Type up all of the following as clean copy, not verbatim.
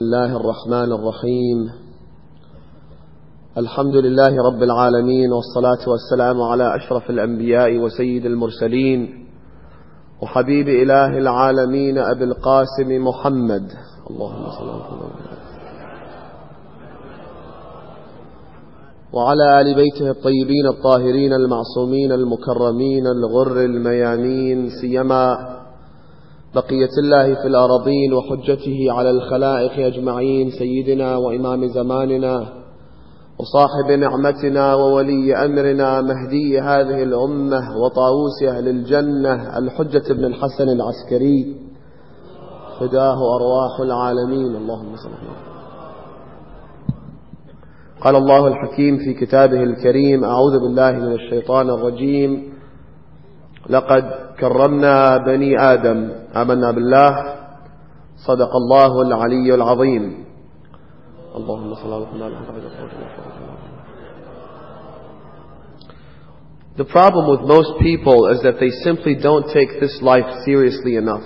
الله الرحمن الرحيم. الحمد لله رب العالمين، والصلاة والسلام على أشرف الأنبياء وسيد المرسلين وحبيب إله العالمين أبي القاسم محمد، اللهم صل على محمد وعلى آل بيته الطيبين الطاهرين المعصومين المكرمين الغر الميامين، سيما بقية الله في الأراضين وحجته على الخلائق أجمعين، سيدنا وإمام زماننا وصاحب نعمتنا وولي أمرنا مهدي هذه الأمة وطاووس أهل الجنة الحجة بن الحسن العسكري، فداه أرواح العالمين، اللهم صل عليه. قال الله الحكيم في كتابه الكريم: أعوذ بالله من الشيطان الرجيم، لقد كرمنا بني آدم، آمنا بالله، صدق الله العلي العظيم. اللهم صل على محمد. The problem with most people is that they simply don't take this life seriously enough.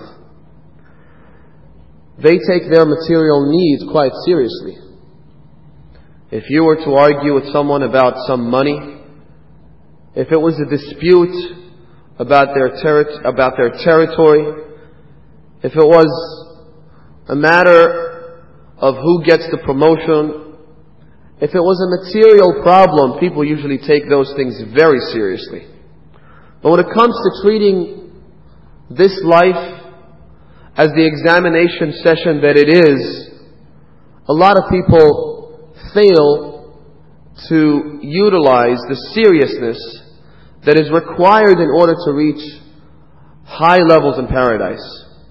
They take their material needs quite seriously. If you were to argue with someone about some money, if it was a dispute about their territory, if it was a matter of who gets the promotion, if it was a material problem, people usually take those things very seriously. But when it comes to treating this life as the examination session that it is, a lot of people fail to utilize the seriousness that is required in order to reach high levels in paradise.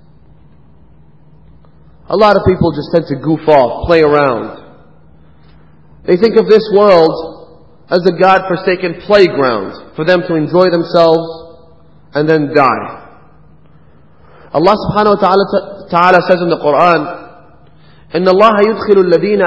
A lot of people just tend to goof off, play around. They think of this world as a God-forsaken playground for them to enjoy themselves and then die. Allah subhanahu wa ta'ala says in the Quran, إن الله يدخل الذين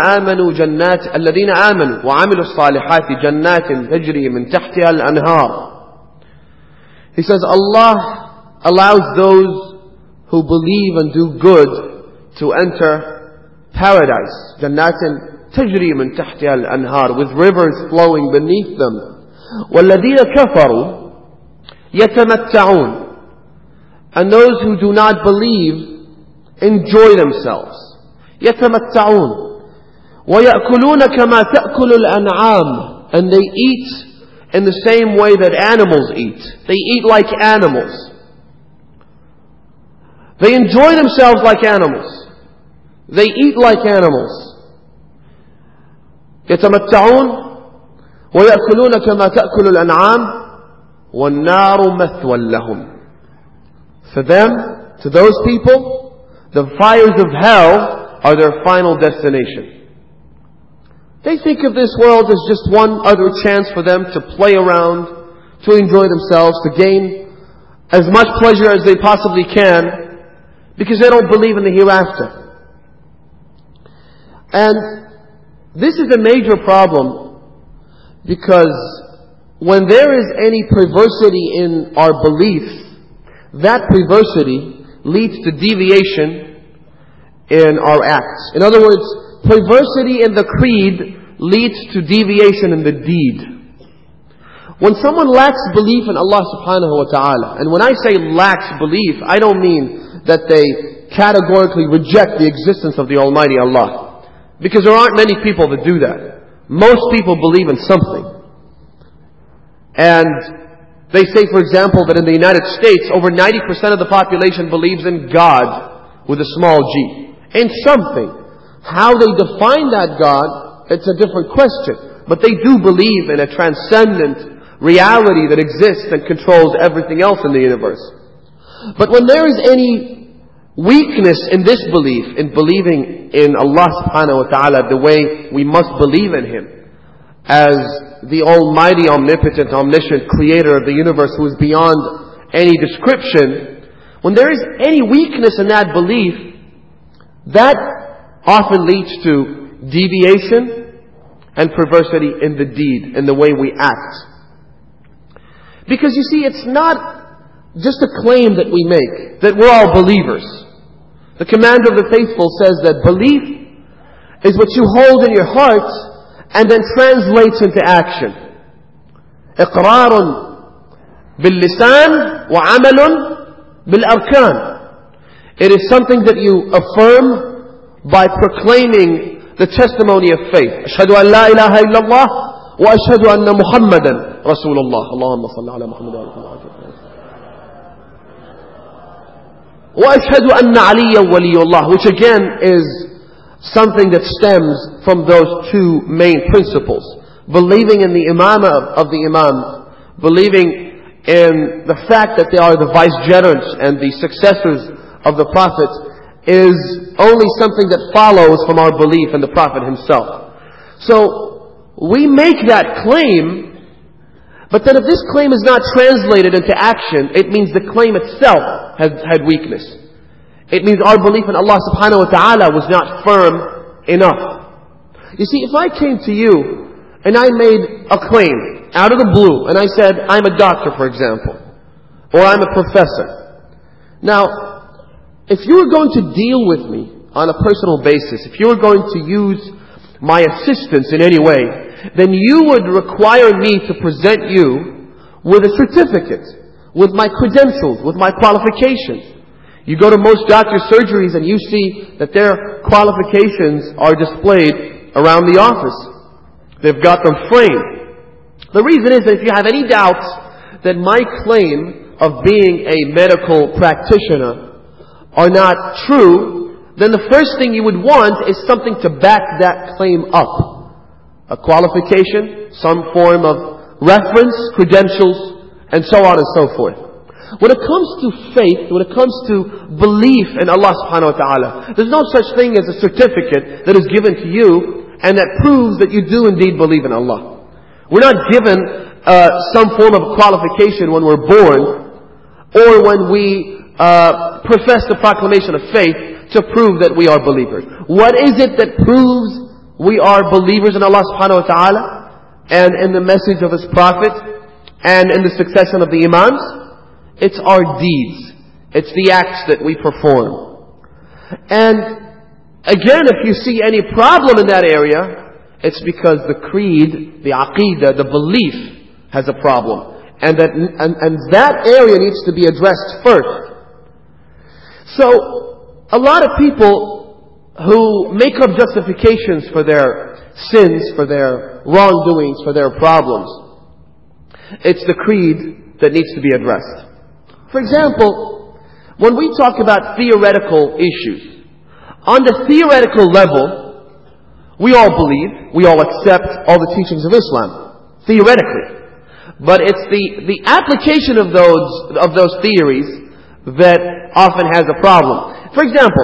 آمنوا وعملوا الصالحات جنات تجري من تحتها الأنهار. He says Allah allows those who believe and do good to enter paradise. جنات تجري من تحتها الأنهار, with rivers flowing beneath them. والذين كفروا يتمتعون, and those who do not believe enjoy themselves. يتمتعون ويأكلون كما تأكل الأنعام, and they eat in the same way that animals eat. They eat like animals. They enjoy themselves like animals. They eat like animals. يتمتعون ويأكلون كما تأكل الأنعام والنار مثوى لهم. For them, to those people, the fires of hell are their final destination. They think of this world as just one other chance for them to play around, to enjoy themselves, to gain as much pleasure as they possibly can, because they don't believe in the hereafter. And this is a major problem, because when there is any perversity in our belief, that perversity leads to deviation in our acts. In other words, perversity in the creed leads to deviation in the deed. When someone lacks belief in Allah subhanahu wa ta'ala, and when I say lacks belief, I don't mean that they categorically reject the existence of the Almighty Allah. Because there aren't many people that do that. Most people believe in something. And they say, for example, that in the United States, over 90% of the population believes in God with a small g. In something. How they define that God, it's a different question. But they do believe in a transcendent reality that exists and controls everything else in the universe. But when there is any weakness in this belief, in believing in Allah subhanahu wa ta'ala the way we must believe in Him, as the almighty, omnipotent, omniscient creator of the universe who is beyond any description, when there is any weakness in that belief, that often leads to deviation and perversity in the deed, in the way we act. Because you see, it's not just a claim that we make, that we're all believers. The commander of the faithful says that belief is what you hold in your heart and then translates into action. إقرار باللسان وعمل بالأركان. It is something that you affirm by proclaiming the testimony of faith. أشهد أن لا إله إلا الله وأشهد أن محمدا رسول الله. اللهم صل على محمد وعلى آله وصحبه. وأشهد أن عليا ولي الله, which again is something that stems from those two main principles. Believing in the imamah of the imams, believing in the fact that they are the vicegerents and the successors of the prophets, is only something that follows from our belief in the Prophet himself. So, we make that claim, but then if this claim is not translated into action, it means the claim itself had weakness. It means our belief in Allah subhanahu wa ta'ala was not firm enough. You see, if I came to you and I made a claim out of the blue, and I said, I'm a doctor, for example, or I'm a professor. Now, if you were going to deal with me on a personal basis, if you were going to use my assistance in any way, then you would require me to present you with a certificate, with my credentials, with my qualifications. You go to most doctors' surgeries and you see that their qualifications are displayed around the office. They've got them framed. The reason is that if you have any doubts that my claim of being a medical practitioner are not true, then the first thing you would want is something to back that claim up. A qualification, some form of reference, credentials, and so on and so forth. When it comes to faith, when it comes to belief in Allah subhanahu wa ta'ala, there's no such thing as a certificate that is given to you and that proves that you do indeed believe in Allah. We're not given some form of qualification when we're born or when we profess the proclamation of faith to prove that we are believers. What is it that proves we are believers in Allah subhanahu wa ta'ala and in the message of His Prophet and in the succession of the Imams? It's our deeds. It's the acts that we perform. And again, if you see any problem in that area, it's because the creed, the aqidah, the belief has a problem. And that area needs to be addressed first. So, a lot of people who make up justifications for their sins, for their wrongdoings, for their problems, it's the creed that needs to be addressed. For example, when we talk about theoretical issues, on the theoretical level, we all believe, we all accept all the teachings of Islam, theoretically. But it's the application of those theories that often has a problem. For example,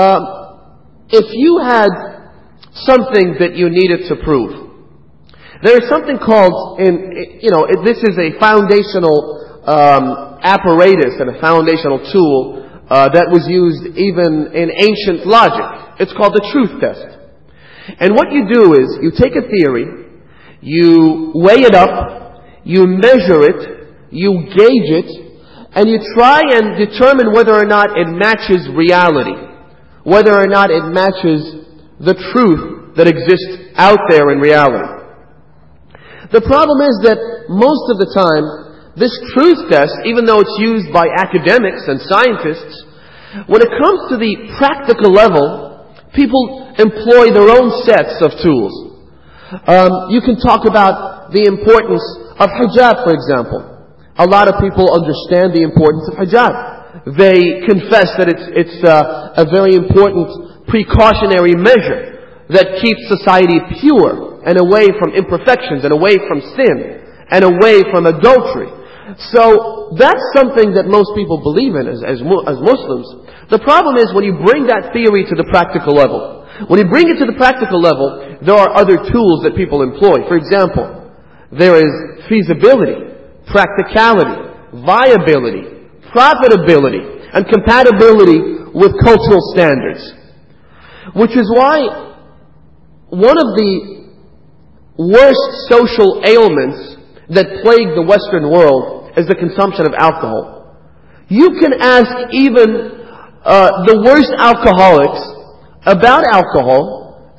if you had something that you needed to prove, there is something called, this is a foundational apparatus and a foundational tool that was used even in ancient logic. It's called the truth test. And what you do is, you take a theory, you weigh it up, you measure it, you gauge it, and you try and determine whether or not it matches reality, whether or not it matches the truth that exists out there in reality. The problem is that most of the time, this truth test, even though it's used by academics and scientists, when it comes to the practical level, people employ their own sets of tools. You can talk about the importance of hijab, for example. A lot of people understand the importance of hijab. They confess that it's a very important precautionary measure that keeps society pure and away from imperfections and away from sin and away from adultery. So that's something that most people believe in as Muslims. The problem is when you bring that theory to the practical level. When you bring it to the practical level, there are other tools that people employ. For example, there is feasibility, practicality, viability, profitability, and compatibility with cultural standards. Which is why one of the worst social ailments that plague the Western world is the consumption of alcohol. You can ask even the worst alcoholics about alcohol,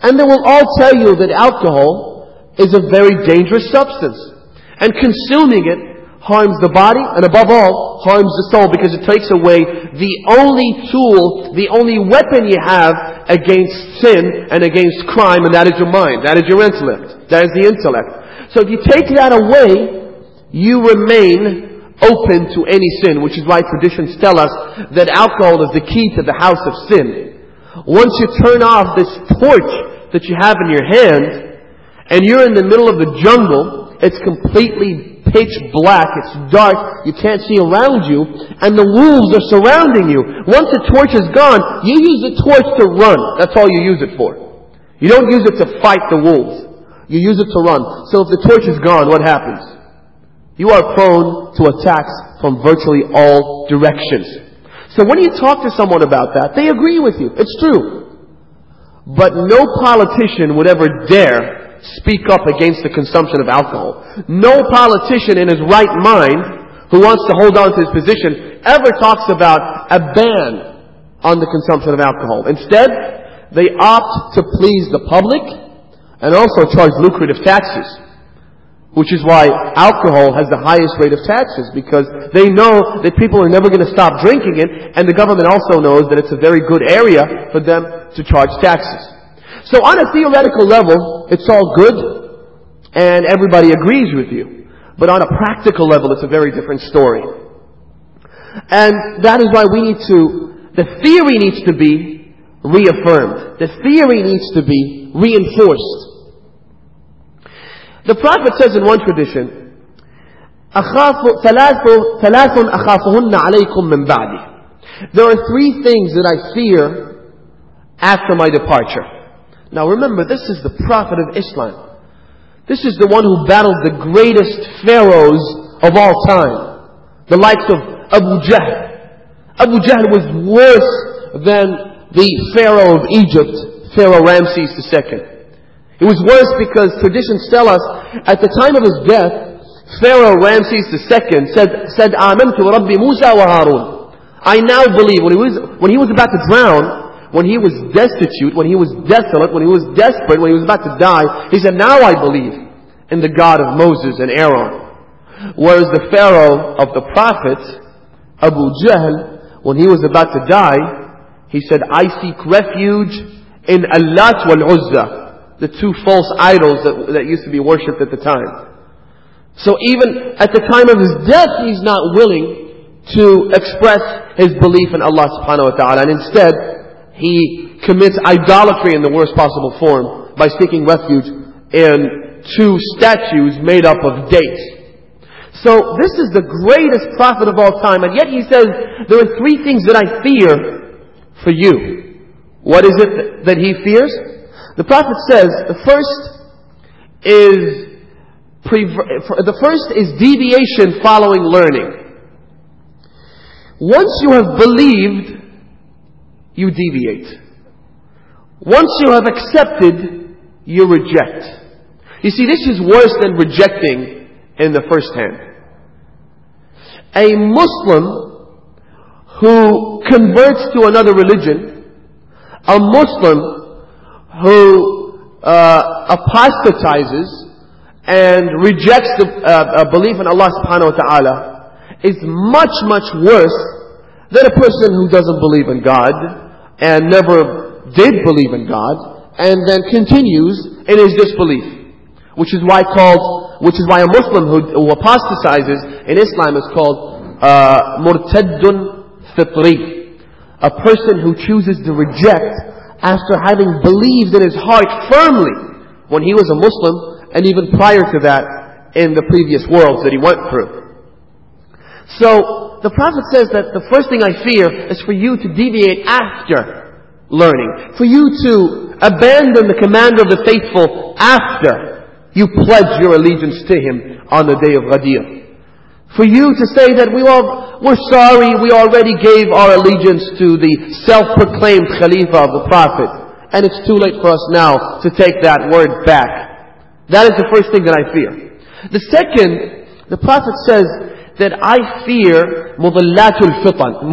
And they will all tell you that alcohol is a very dangerous substance. And consuming it harms the body, and above all, harms the soul, because it takes away the only tool, the only weapon you have against sin and against crime, and that is your mind, that is your intellect, that is the intellect. So if you take that away, you remain open to any sin, which is why traditions tell us that alcohol is the key to the house of sin. Once you turn off this torch that you have in your hand, and you're in the middle of the jungle, it's completely pitch black, it's dark, you can't see around you, and the wolves are surrounding you. Once the torch is gone, you use the torch to run. That's all you use it for. You don't use it to fight the wolves. You use it to run. So if the torch is gone, what happens? You are prone to attacks from virtually all directions. So when you talk to someone about that, they agree with you. It's true. But no politician would ever dare speak up against the consumption of alcohol. No politician in his right mind who wants to hold on to his position ever talks about a ban on the consumption of alcohol. Instead, they opt to please the public and also charge lucrative taxes, which is why alcohol has the highest rate of taxes, because they know that people are never going to stop drinking it, and the government also knows that it's a very good area for them to charge taxes. So on a theoretical level, it's all good, and everybody agrees with you. But on a practical level, it's a very different story. And that is why the theory needs to be reaffirmed. The theory needs to be reinforced. The Prophet says in one tradition, ثلاث أخافهن عليكم من بعدي. There are three things that I fear after my departure. Now remember, this is the Prophet of Islam. This is the one who battled the greatest pharaohs of all time. The likes of Abu Jahl. Abu Jahl was worse than the Pharaoh of Egypt, Pharaoh Ramses II. It was worse because traditions tell us, at the time of his death, Pharaoh Ramses II said, آمنت برب موسى وهارون. I now believe, when he was about to drown, when he was destitute, when he was desolate, when he was desperate, when he was about to die, he said, now I believe in the God of Moses and Aaron. Whereas the Pharaoh of the prophets, Abu Jahl, when he was about to die, he said, I seek refuge in Allat wal Uzza, the two false idols that used to be worshipped at the time. So even at the time of his death, he's not willing to express his belief in Allah subhanahu wa ta'ala, and instead, he commits idolatry in the worst possible form by seeking refuge in two statues made up of dates. So this is the greatest prophet of all time, and yet he says, there are three things that I fear for you. What is it that he fears? The Prophet says, the first is deviation following learning. Once you have believed, you deviate. Once you have accepted, you reject. You see, this is worse than rejecting in the first hand. A Muslim who converts to another religion, a Muslim who apostatizes and rejects the belief in Allah subhanahu wa ta'ala is much, much worse than a person who doesn't believe in God and never did believe in God and then continues in his disbelief. Which is why a Muslim who apostatizes in Islam is called murtaddun fitri. A person who chooses to reject after having believed in his heart firmly when he was a Muslim, and even prior to that in the previous worlds that he went through. So the Prophet says that the first thing I fear is for you to deviate after learning, for you to abandon the commander of the faithful after you pledge your allegiance to him on the day of Ghadir. For you to say that we're sorry, we already gave our allegiance to the self-proclaimed Khalifa of the Prophet, and it's too late for us now to take that word back. That is the first thing that I fear. The second, the Prophet says that I fear mudallatul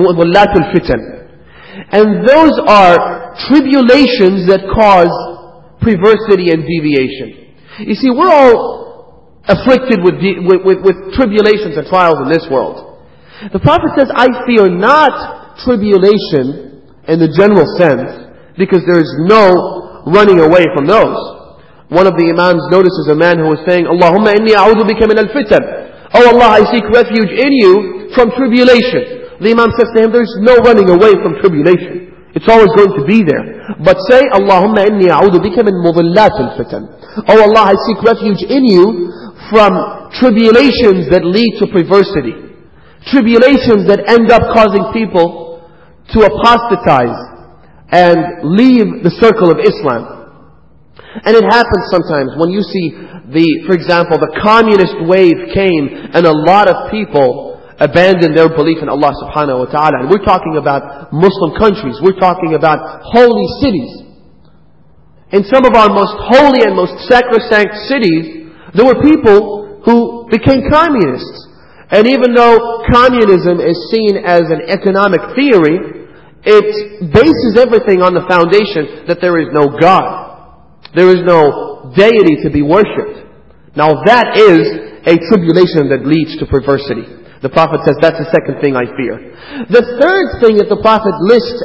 fitan. And those are tribulations that cause perversity and deviation. You see, we're all afflicted with tribulations and trials in this world. The Prophet says, I fear not tribulation in the general sense, because there is no running away from those. One of the Imams notices a man who was saying, Allahumma inni a'udhu bika min al-fitan. Oh Allah, I seek refuge in you from tribulation. The Imam says to him, there's no running away from tribulation. It's always going to be there. But say, Allahumma inni a'udhu bika min mudillat al-fitan. Oh Allah, I seek refuge in you from tribulations that lead to perversity. Tribulations that end up causing people to apostatize and leave the circle of Islam. And it happens sometimes when you see for example, the communist wave came and a lot of people abandoned their belief in Allah subhanahu wa ta'ala. And we're talking about Muslim countries. We're talking about holy cities. In some of our most holy and most sacrosanct cities, there were people who became communists. And even though communism is seen as an economic theory, it bases everything on the foundation that there is no God. There is no deity to be worshipped. Now that is a tribulation that leads to perversity. The Prophet says that's the second thing I fear. The third thing that the Prophet lists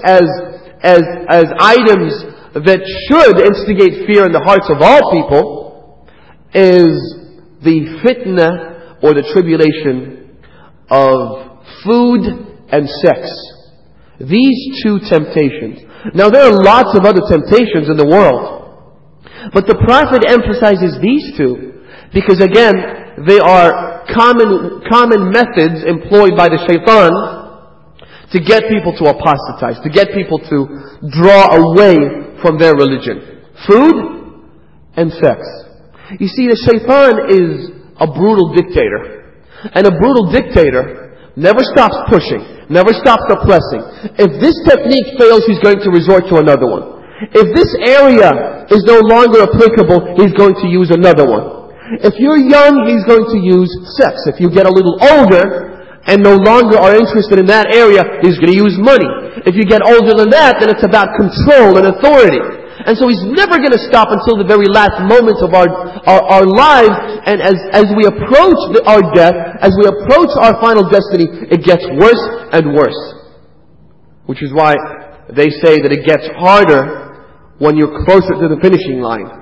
as items that should instigate fear in the hearts of all people is the fitna or the tribulation of food and sex. These two temptations. Now there are lots of other temptations in the world, but the Prophet emphasizes these two because again, they are common methods employed by the shaitan to get people to apostatize, to get people to draw away from their religion. Food and sex. You see, the shaitan is a brutal dictator. And a brutal dictator never stops pushing, never stops oppressing. If this technique fails, he's going to resort to another one. If this area is no longer applicable, he's going to use another one. If you're young, he's going to use sex. If you get a little older and no longer are interested in that area, he's going to use money. If you get older than that, then it's about control and authority. And so he's never going to stop until the very last moments of our lives. And as we approach our death, as we approach our final destiny, it gets worse and worse. Which is why they say that it gets harder when you're closer to the finishing line.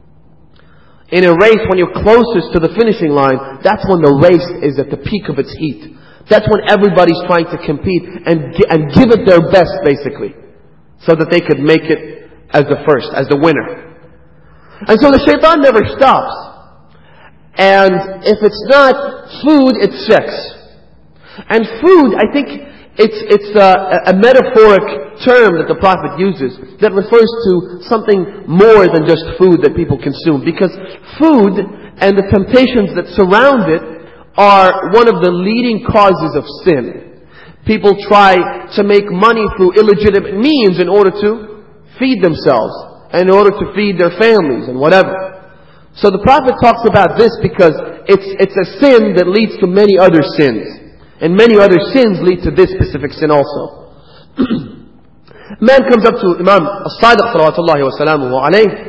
In a race, when you're closest to the finishing line, that's when the race is at the peak of its heat. That's when everybody's trying to compete and give it their best, basically, so that they could make it as the first, as the winner. And so the shaitan never stops. And if it's not food, it's sex. And food, I think it's a metaphoric term that the Prophet uses that refers to something more than just food that people consume. Because food and the temptations that surround it are one of the leading causes of sin. People try to make money through illegitimate means in order to feed themselves, and in order to feed their families and whatever. So the Prophet talks about this because it's a sin that leads to many other sins. And many other sins lead to this specific sin also. A man comes up to Imam As-Sadiq salawatullahi wa salamuhu alayhi.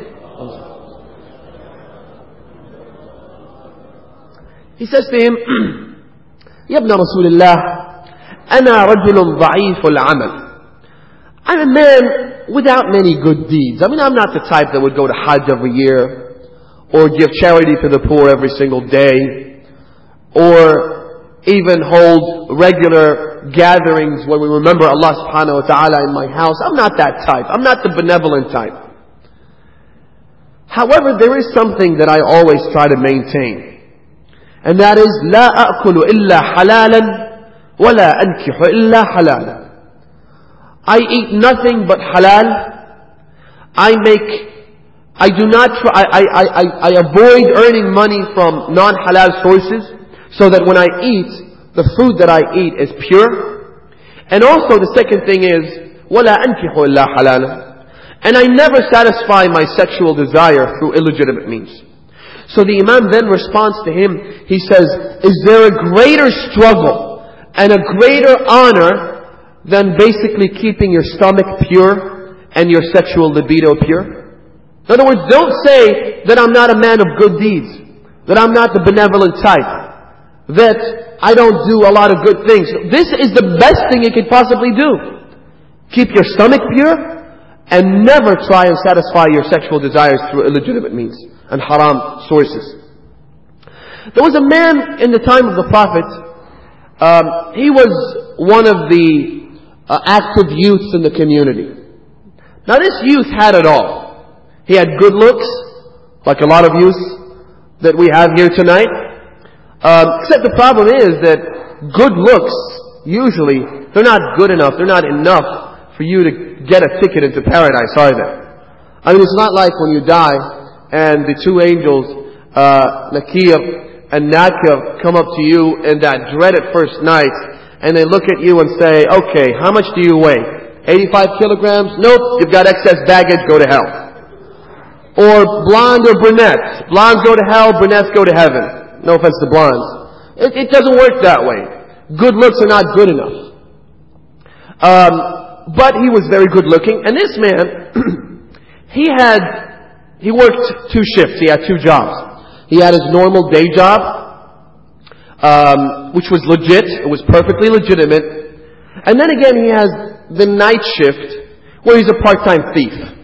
He says to him, Ya ibn Rasulullah, Ana rajulun da'iful amal. I'm a man without many good deeds. I mean, I'm not the type that would go to Hajj every year, or give charity to the poor every single day, or even hold regular gatherings where we remember Allah subhanahu wa ta'ala in my house. I'm not that type. I'm not the benevolent type. However, there is something that I always try to maintain. And that is, لا أأكل إلا حلالا ولا أنكح إلا حلالا. I eat nothing but halal. I avoid earning money from non-halal sources, so that when I eat, the food that I eat is pure. And also the second thing is, وَلَا أَنْكِحُ إِلَّا حَلَالًا. And I never satisfy my sexual desire through illegitimate means. So the Imam then responds to him, he says, is there a greater struggle and a greater honor than basically keeping your stomach pure and your sexual libido pure? In other words, don't say that I'm not a man of good deeds, that I'm not the benevolent type, that I don't do a lot of good things. This is the best thing you could possibly do. Keep your stomach pure and never try and satisfy your sexual desires through illegitimate means and haram sources. There was a man in the time of the Prophet. He was one of the active youths in the community. Now this youth had it all. He had good looks, like a lot of youths that we have here tonight. Except the problem is that good looks, usually, they're not good enough, they're not enough for you to get a ticket into paradise, are they? I mean, it's not like when you die and the two angels, Nakir and Nakir, come up to you in that dreaded first night and they look at you and say, okay, how much do you weigh? 85 kilograms? Nope, you've got excess baggage, go to hell. Or blonde or brunette. Blondes go to hell, brunettes go to heaven. No offense to blondes. It doesn't work that way. Good looks are not good enough. But he was very good looking. And this man, he worked 2 shifts. He had 2 jobs. He had his normal day job, which was legit. It was perfectly legitimate. And then again, he has the night shift, where he's a part-time thief.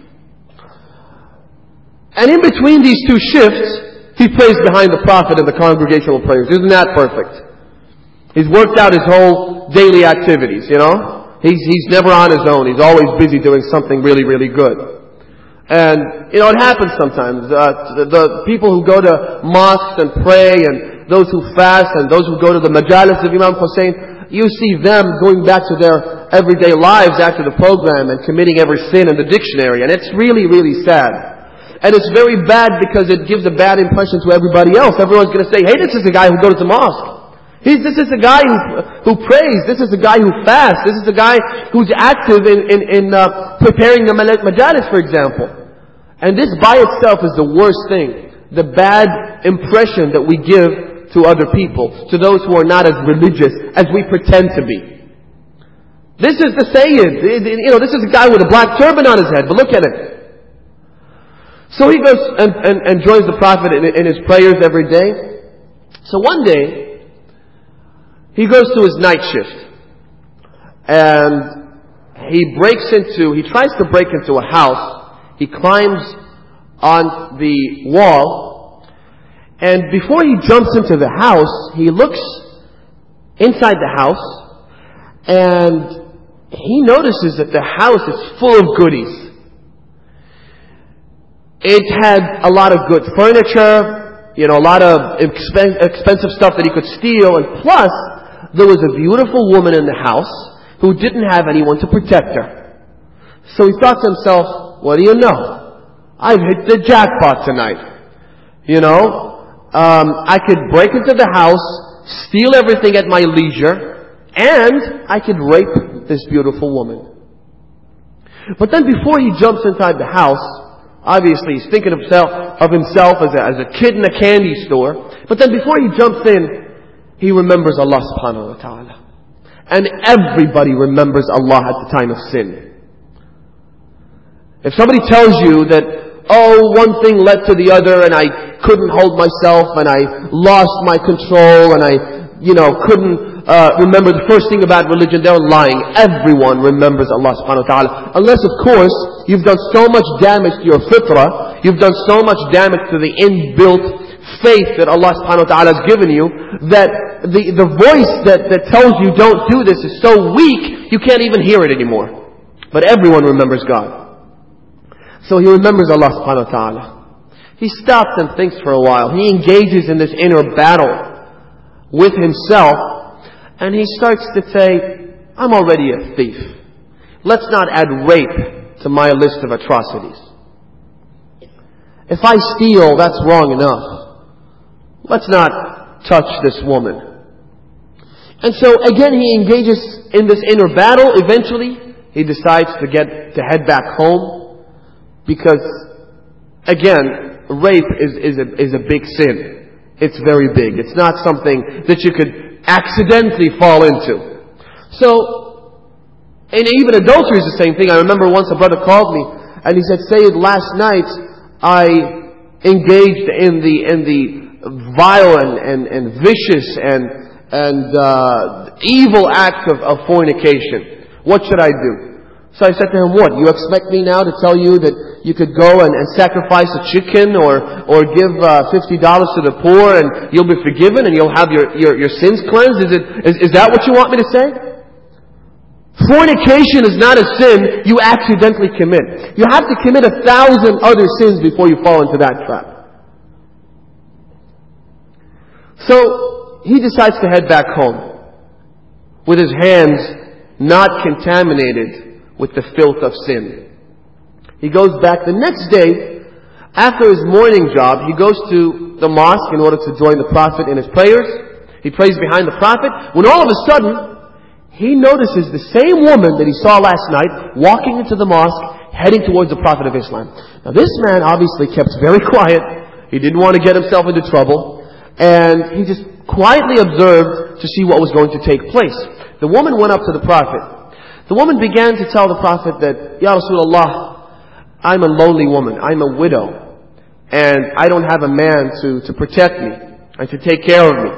And in between these 2 shifts, he prays behind the Prophet in the congregational prayers. Isn't that perfect? He's worked out his whole daily activities, you know? He's never on his own. He's always busy doing something really, really good. And, you know, it happens sometimes. The people who go to mosques and pray, and those who fast, and those who go to the majalis of Imam Hussein, you see them going back to their everyday lives after the program and committing every sin in the dictionary. And it's really, really sad. And it's very bad because it gives a bad impression to everybody else. Everyone's going to say, hey, this is the guy who goes to mosque. This is the guy who prays. This is the guy who fasts. This is the guy who's active in preparing the majalis, for example. And this by itself is the worst thing. The bad impression that we give to other people, to those who are not as religious as we pretend to be. This is the Sayyid. You know, this is a guy with a black turban on his head, but look at it. So he goes and joins the Prophet in his prayers every day. So one day, he goes to his night shift. And he tries to break into a house. He climbs on the wall. And before he jumps into the house, he looks inside the house. And he notices that the house is full of goodies. It had a lot of good furniture, you know, a lot of expensive stuff that he could steal. And plus, there was a beautiful woman in the house who didn't have anyone to protect her. So he thought to himself, what do you know? I've hit the jackpot tonight. You know, I could break into the house, steal everything at my leisure, and I could rape this beautiful woman. But then before he jumps inside the house, obviously he's thinking of himself as a kid in a candy store. But then before he jumps in, he remembers Allah subhanahu wa ta'ala. And everybody remembers Allah at the time of sin. If somebody tells you that, oh, one thing led to the other and I couldn't hold myself and I lost my control and I, couldn't remember the first thing about religion, they're lying. Everyone remembers Allah subhanahu wa ta'ala. Unless, of course, you've done so much damage to your fitrah, you've done so much damage to the inbuilt faith that Allah subhanahu wa ta'ala has given you, that the voice that tells you don't do this is so weak, you can't even hear it anymore. But everyone remembers God. So he remembers Allah subhanahu wa ta'ala. He stops and thinks for a while. He engages in this inner battle with himself, and he starts to say, I'm already a thief. Let's not add rape to my list of atrocities. If I steal, that's wrong enough. Let's not touch this woman. And so again he engages in this inner battle. Eventually he decides to head back home, because again, rape is a big sin. It's very big. It's not something that you could accidentally fall into. So, and even adultery is the same thing. I remember once a brother called me and he said, Sayyid, last night I engaged in the vile and vicious and evil act of fornication. What should I do? So I said to him, what? You expect me now to tell you that you could go and sacrifice a chicken or give $50 to the poor and you'll be forgiven and you'll have your sins cleansed? Is that what you want me to say? Fornication is not a sin you accidentally commit. You have to commit 1,000 other sins before you fall into that trap. So he decides to head back home with his hands not contaminated with the filth of sin. He goes back the next day. After his morning job, he goes to the mosque in order to join the Prophet in his prayers. He prays behind the Prophet. When all of a sudden, he notices the same woman that he saw last night walking into the mosque, heading towards the Prophet of Islam. Now this man obviously kept very quiet. He didn't want to get himself into trouble. And he just quietly observed to see what was going to take place. The woman went up to the Prophet. The woman began to tell the Prophet that, Ya Rasulullah, I'm a lonely woman. I'm a widow. And I don't have a man to protect me and to take care of me.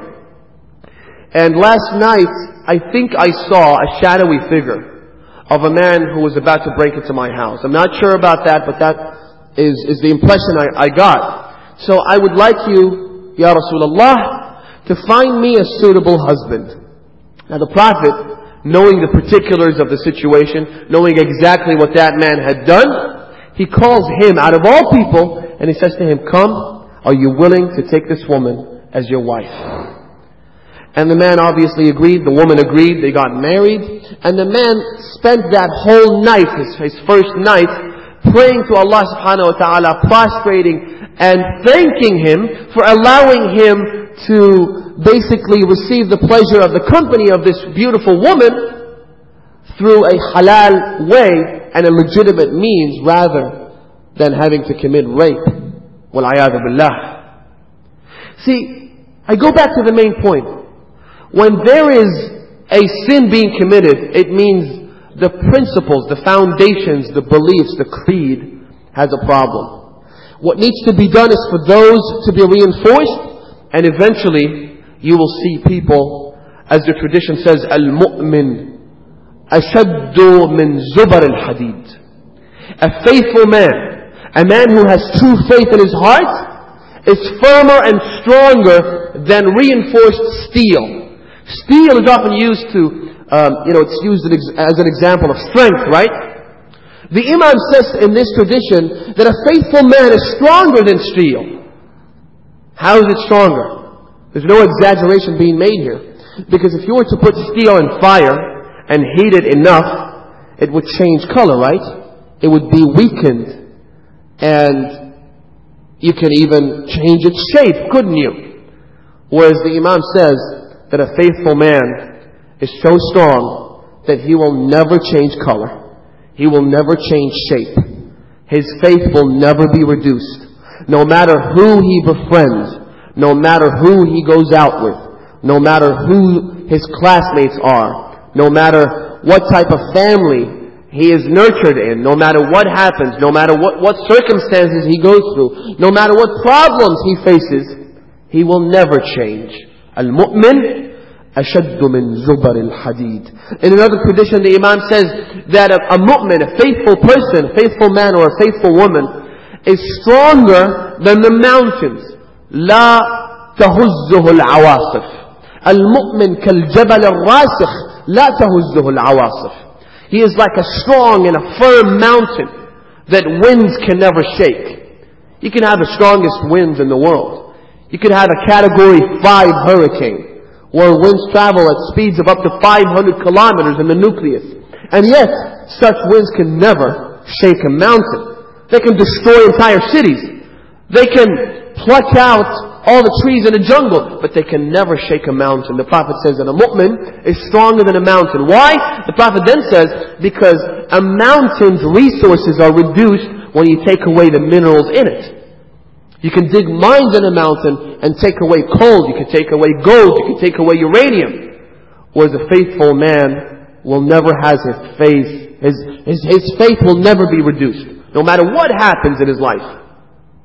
And last night, I think I saw a shadowy figure of a man who was about to break into my house. I'm not sure about that, but that is the impression I got. So I would like you, Ya Rasulullah, to find me a suitable husband. Now the Prophet, knowing the particulars of the situation, knowing exactly what that man had done, he calls him out of all people and he says to him, come, are you willing to take this woman as your wife? And the man obviously agreed, the woman agreed, they got married, and the man spent that whole night, his first night, praying to Allah subhanahu wa ta'ala, prostrating and thanking Him for allowing him to basically receive the pleasure of the company of this beautiful woman through a halal way and a legitimate means rather than having to commit rape. Wal-'ayadhu billah. See, I go back to the main point. When there is a sin being committed, it means the principles, the foundations, the beliefs, the creed has a problem. What needs to be done is for those to be reinforced, and eventually you will see people, as the tradition says, al-mu'min ashaddu min zubar al-hadid. A faithful man, a man who has true faith in his heart, is firmer and stronger than reinforced steel. Steel is often used to, it's used as an example of strength, right? The Imam says in this tradition that a faithful man is stronger than steel. How is it stronger? There's no exaggeration being made here. Because if you were to put steel in fire and heat it enough, it would change color, right? It would be weakened. And you can even change its shape, couldn't you? Whereas the Imam says that a faithful man is so strong that he will never change color. He will never change shape. His faith will never be reduced. No matter who he befriends, no matter who he goes out with, no matter who his classmates are, no matter what type of family he is nurtured in, no matter what happens, no matter what circumstances he goes through, no matter what problems he faces, he will never change. Al-mu'min ashaddu min zubar al-hadid. In another tradition, the Imam says that a mu'min, a faithful person, a faithful man or a faithful woman, is stronger than the mountains. لا تهزه العواصف. المؤمن كالجبل الراسخ لا تهزه العواصف. He is like a strong and a firm mountain that winds can never shake. You can have the strongest winds in the world. You could have a category 5 hurricane, where winds travel at speeds of up to 500 kilometers in the nucleus. And yet, such winds can never shake a mountain. They can destroy entire cities. They can pluck out all the trees in a jungle, but they can never shake a mountain. The Prophet says that a mu'min is stronger than a mountain. Why? The Prophet then says, because a mountain's resources are reduced when you take away the minerals in it. You can dig mines in a mountain and take away coal, you can take away gold, you can take away uranium. Whereas a faithful man will never have his faith, his faith will never be reduced, no matter what happens in his life.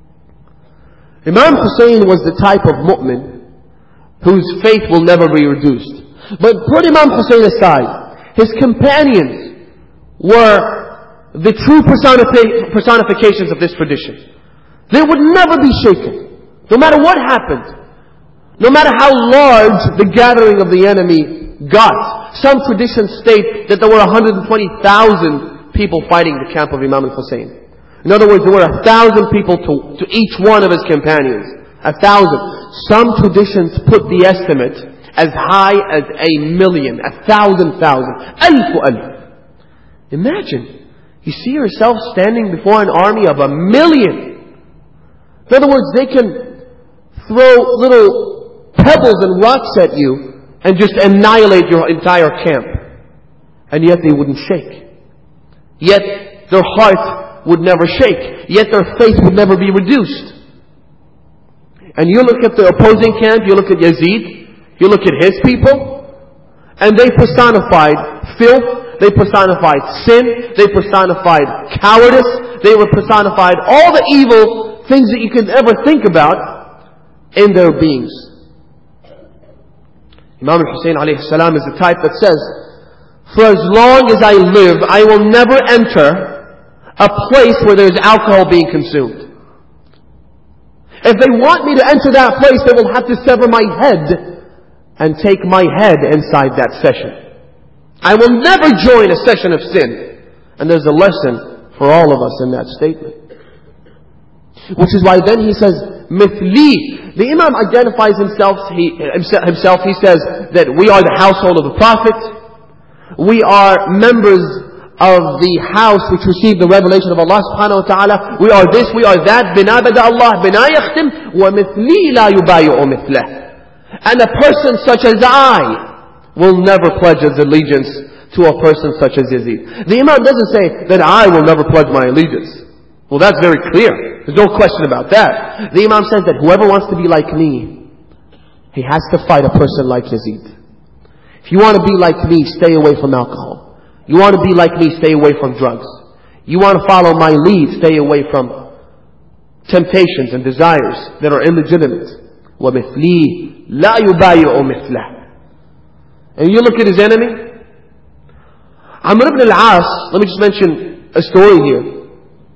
Imam Hussein was the type of mu'min whose faith will never be reduced. But put Imam Hussein aside. His companions were the true personifications of this tradition. They would never be shaken. No matter what happened. No matter how large the gathering of the enemy got. Some traditions state that there were 120,000 people fighting the camp of Imam al-Hussein. In other words, there were 1,000 people to each one of his companions. 1,000. Some traditions put the estimate as high as 1,000,000, 1,000,000, alf. Imagine, you see yourself standing before an army of 1,000,000. In other words, they can throw little pebbles and rocks at you and just annihilate your entire camp. And yet they wouldn't shake. Yet their heart would never shake. Yet their faith would never be reduced. And you look at the opposing camp, you look at Yazid, you look at his people, and they personified filth, they personified sin, they personified cowardice, they were personified all the evil things that you could ever think about in their beings. Imam al-Hussein alayhi salam is the type that says, for as long as I live, I will never enter a place where there is alcohol being consumed. If they want me to enter that place, they will have to sever my head and take my head inside that session. I will never join a session of sin. And there's a lesson for all of us in that statement. Which is why then he says, Mithli. The Imam identifies himself. He says that we are the household of the Prophet. We are members of the house which received the revelation of Allah subhanahu wa ta'ala. We are this, we are that. Bina bada Allah, bina yakhtim. Wa mithli la yubayi'u mithlah. And a person such as I will never pledge his allegiance to a person such as Yazid. The Imam doesn't say that I will never pledge my allegiance. Well, that's very clear. There's no question about that. The Imam says that whoever wants to be like me, he has to fight a person like Yazid. If you want to be like me, stay away from alcohol. You want to be like me, stay away from drugs. You want to follow my lead, stay away from temptations and desires that are illegitimate. وَمِثْلِي لَا يُبَايِعُ مِثْلَهُ. And you look at his enemy. Amr ibn al-As, let me just mention a story here.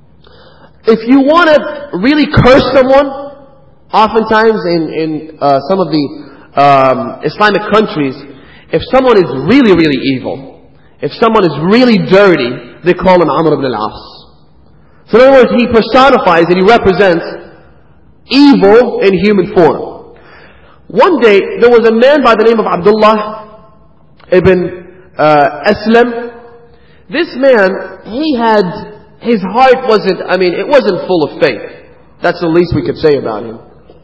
If you want to really curse someone, oftentimes in some of the Islamic countries, if someone is really, really evil, if someone is really dirty, they call him Amr ibn al-As. So in other words, he personifies and he represents evil in human form. One day, there was a man by the name of Abdullah ibn Aslam. This man, his heart it wasn't full of faith. That's the least we could say about him.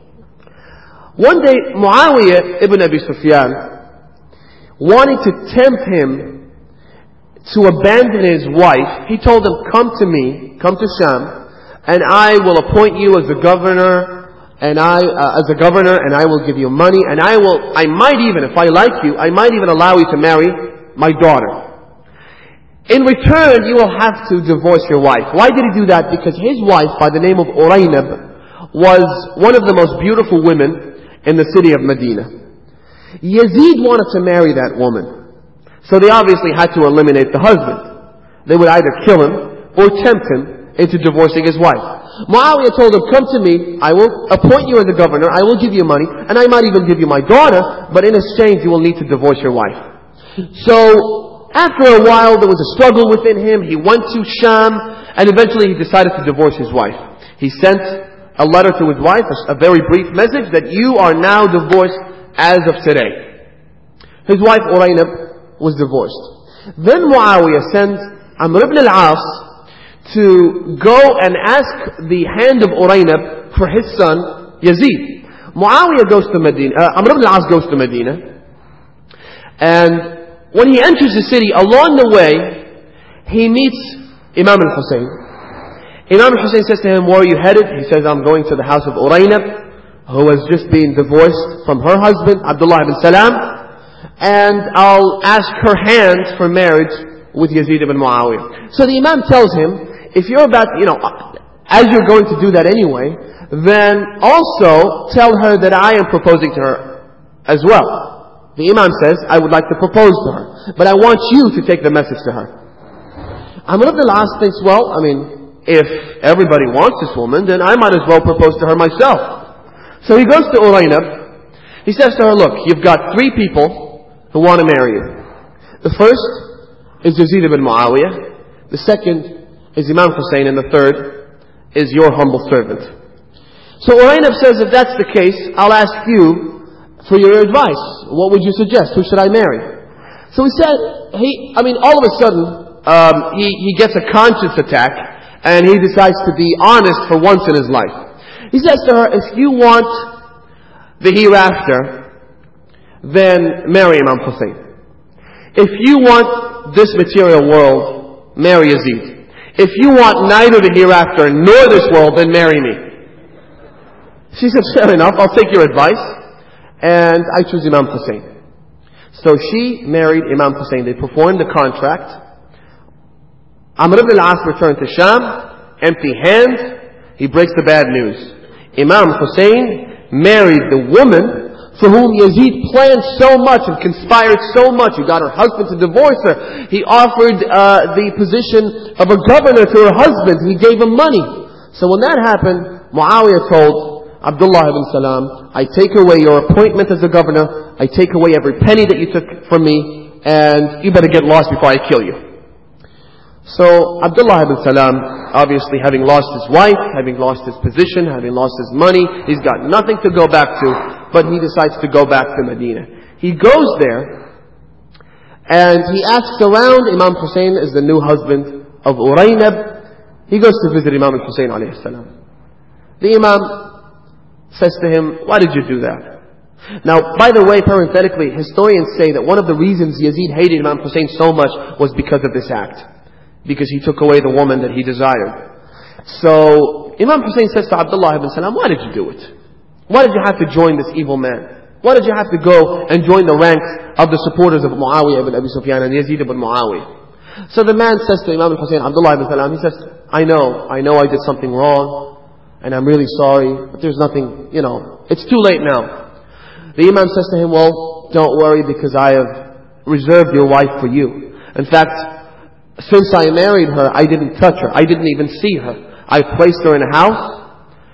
One day, Muawiyah ibn Abi Sufyan wanted to tempt him to abandon his wife. He told him, come to me, come to Sham, and I will appoint you as a governor, and I will give you money, and I might even, if I like you, I might even allow you to marry my daughter. In return, you will have to divorce your wife. Why did he do that? Because his wife, by the name of Uraynab, was one of the most beautiful women in the city of Medina. Yazid wanted to marry that woman. So they obviously had to eliminate the husband. They would either kill him or tempt him into divorcing his wife. Muawiyah told him, come to me, I will appoint you as a governor, I will give you money, and I might even give you my daughter, but in exchange you will need to divorce your wife. So, after a while there was a struggle within him, he went to Sham, and eventually he decided to divorce his wife. He sent a letter to his wife, a very brief message, that you are now divorced as of today. His wife Uraynab was divorced. Then Muawiyah sent Amr ibn al-As to go and ask the hand of Uraynab for his son Yazid. Muawiyah goes to Medina, Amr ibn al-As goes to Medina, and when he enters the city, along the way, he meets Imam al-Hussein. Imam al-Hussein says to him, where are you headed? He says, I'm going to the house of Uraynab, who has just been divorced from her husband, Abdullah ibn Salam, and I'll ask her hand for marriage with Yazid ibn Muawiyah. So the Imam tells him, if you're about, as you're going to do that anyway, then also tell her that I am proposing to her as well. The Imam says, I would like to propose to her, but I want you to take the message to her. Amr ibn al-As thinks, well, if everybody wants this woman, then I might as well propose to her myself. So he goes to Uraynab. He says to her, look, you've got 3 people who want to marry you. The first is Yazid ibn Muawiyah. The second is Imam Hussein. And the third is your humble servant. So Uraynab says, if that's the case, I'll ask you for your advice. What would you suggest? Who should I marry? So he said, all of a sudden, he gets a conscience attack, and he decides to be honest for once in his life. He says to her, if you want the hereafter, then marry Imam Hussein. If you want this material world, marry Yazid. If you want neither the hereafter nor this world, then marry me. She said, fair enough, I'll take your advice. And I choose Imam Hussein. So she married Imam Hussein. They performed the contract. Amr ibn al-As returned to Sham, empty-handed. He breaks the bad news. Imam Hussein married the woman for whom Yazid planned so much and conspired so much. He got her husband to divorce her. He offered the position of a governor to her husband. He gave him money. So when that happened, Muawiyah told Abdullah ibn Salam, I take away your appointment as a governor, I take away every penny that you took from me, and you better get lost before I kill you. So Abdullah ibn Salam, obviously having lost his wife, having lost his position, having lost his money, he's got nothing to go back to, but he decides to go back to Medina. He goes there, and he asks around. Imam Hussein is the new husband of Uraynab. He goes to visit Imam Hussein alayhi salam. The Imam says to him, why did you do that? Now, by the way, parenthetically, historians say that one of the reasons Yazid hated Imam Hussein so much was because of this act. Because he took away the woman that he desired. So, Imam Hussein says to Abdullah ibn Salam, why did you do it? Why did you have to join this evil man? Why did you have to go and join the ranks of the supporters of Muawiyah ibn Abi Sufyan and Yazid ibn Muawiyah? So the man says to Imam Hussein, Abdullah ibn Salam, he says, I know I did something wrong. And I'm really sorry, but there's nothing, it's too late now. The Imam says to him, well, don't worry, because I have reserved your wife for you. In fact, since I married her, I didn't touch her. I didn't even see her. I placed her in a house,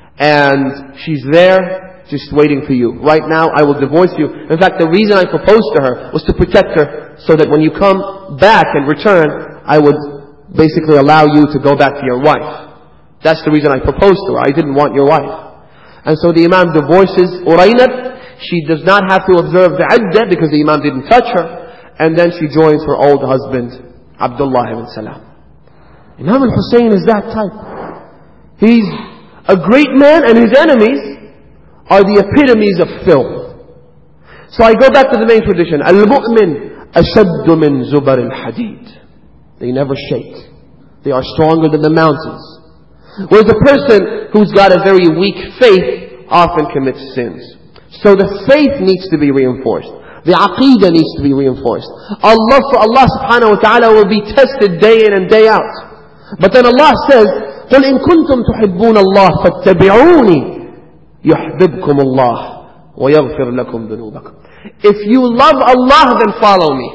and she's there, just waiting for you. Right now, I will divorce you. In fact, the reason I proposed to her was to protect her, so that when you come back and return, I would basically allow you to go back to your wife. That's the reason I proposed to her. I didn't want your wife. And so the Imam divorces Uraynab. She does not have to observe the iddah because the Imam didn't touch her. And then she joins her old husband, Abdullah ibn Salam. Imam al-Hussein is that type. He's a great man, and his enemies are the epitomes of filth. So I go back to the main tradition. Al-Mu'min ashaddu min zubar al-hadid. They never shake. They are stronger than the mountains. Whereas a person who's got a very weak faith often commits sins. So the faith needs to be reinforced. The aqeedah needs to be reinforced. Allah subhanahu wa ta'ala will be tested day in and day out. But then Allah says, قُلْ إِن كُنْتُمْ تُحِبُّونَ اللَّهَ فَاتَّبِعُونِي يُحْبِبْكُمُ اللَّهُ وَيَغْفِرْ لَكُمْ ذُنُوبَكُمْ. If you love Allah, then follow me.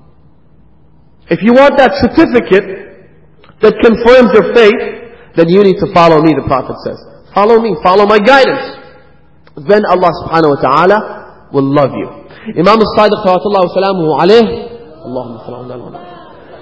If you want that certificate that confirms your faith, then you need to follow me, the Prophet says. Follow me, follow my guidance. Then Allah subhanahu wa ta'ala will love you. Imam al-Sadiq sallallahu wa salamuhu alayhi, Allahumma salli ala Muhammad.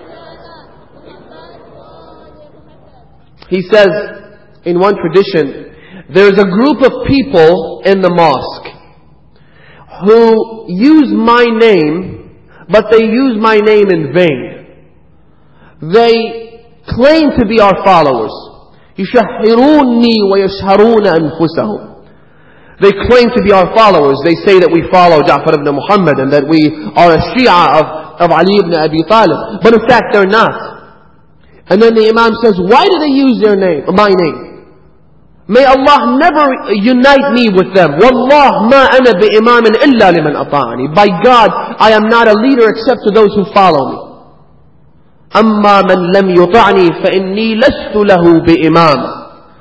He says, in one tradition, there's a group of people in the mosque who use my name, but they use my name in vain. They claim to be our followers. يُشَحِّرُونِّي وَيَشْهَرُونَ أَنفُسَهُمْ. They claim to be our followers. They say that we follow Ja'far ibn Muhammad and that we are a Shia of Ali ibn Abi Talib. But in fact, they're not. And then the Imam says, why do they use my name? May Allah never unite me with them. Wallah ma ana bi imamin illa liman ata'ani. By God, I am not a leader except to those who follow me. أما من لم يطعني فإني لست له بإمام